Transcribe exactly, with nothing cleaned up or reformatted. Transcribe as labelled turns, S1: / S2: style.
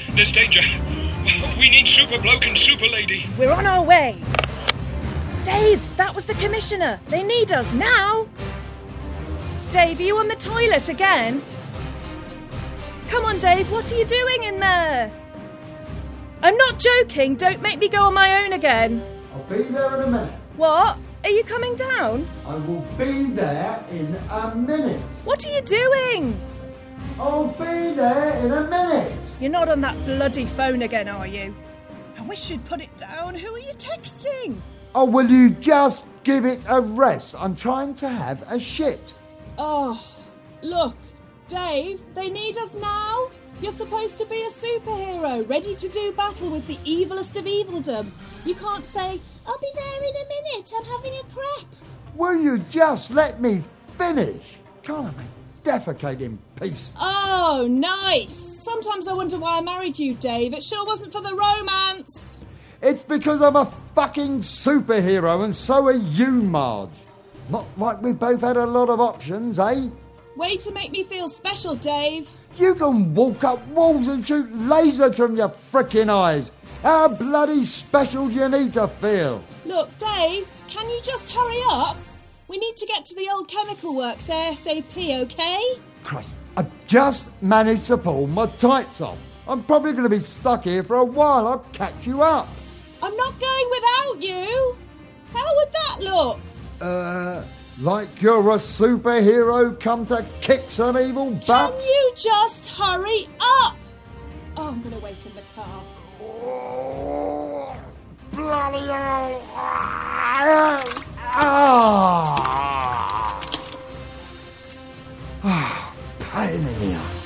S1: There's danger. We need Super Bloke and Super Lady.
S2: We're on our way. Dave, that was the Commissioner. They need us now. Dave, are you on the toilet again? Come on, Dave, what are you doing in there? I'm not joking. Don't make me go on my own again.
S3: I'll be there in a minute.
S2: What? Are you coming down?
S3: I will be there in a minute.
S2: What are you doing?
S3: I'll be there in a minute.
S2: You're not on that bloody phone again, are you? I wish you'd put it down. Who are you texting?
S3: Oh, will you just give it a rest? I'm trying to have a shit.
S2: Oh, look, Dave, they need us now. You're supposed to be a superhero, ready to do battle with the evilest of evildom. You can't say, I'll be there in a minute, I'm having a crap.
S3: Will you just let me finish? Can't I defecate in peace?
S2: Oh, nice. Sometimes I wonder why I married you, Dave. It sure wasn't for the romance.
S3: It's because I'm a fucking superhero and so are you, Marge. Not like we both had a lot of options, eh?
S2: Way to make me feel special, Dave.
S3: You can walk up walls and shoot lasers from your frickin' eyes. How bloody special do you need to feel?
S2: Look, Dave, can you just hurry up? We need to get to the old chemical works ASAP, okay?
S3: Christ, I just managed to pull my tights off. I'm probably going to be stuck here for a while. I'll catch you up.
S2: I'm not going without you. How would that look?
S3: Uh, like you're a superhero come to kick some evil butt?
S2: Can you just hurry up? Oh, I'm going to wait in the car.
S3: Oh, bloody hell. Ah, ah, pain in the ass.